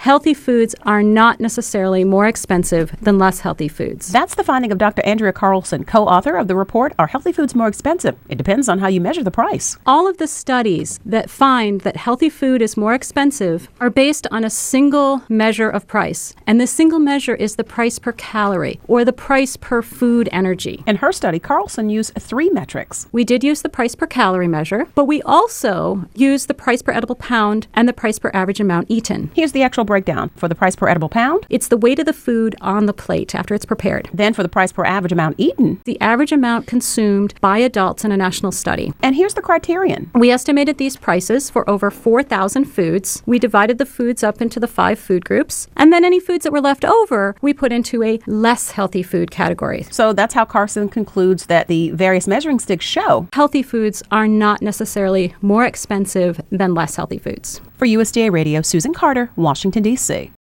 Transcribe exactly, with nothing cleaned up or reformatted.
healthy foods are not necessarily more expensive than less healthy foods. That's the finding of Doctor Andrea Carlson, co-author of the report, Are Healthy Foods More Expensive? It depends on how you measure the price. All of the studies that find that healthy food is more expensive are based on a single measure of price. And this single measure is the price per calorie, or the price per food energy. In her study, Carlson used three metrics. We did use the price per calorie measure, but we also used the price per edible pound and the price per average amount eaten. Here's the actual breakdown. For the price per edible pound, it's the weight of the food on the plate after it's prepared. Then for the price per average amount eaten, the average amount consumed by adults in a national study. And here's the criterion. We estimated these prices for over four thousand foods. We divided the foods up into the five food groups, and then any foods that were left over, we put into a less healthy food category. So that's how Carlson concludes that the various measuring sticks show healthy foods are not necessarily more expensive than less healthy foods. For U S D A Radio, Susan Carter, Washington, D C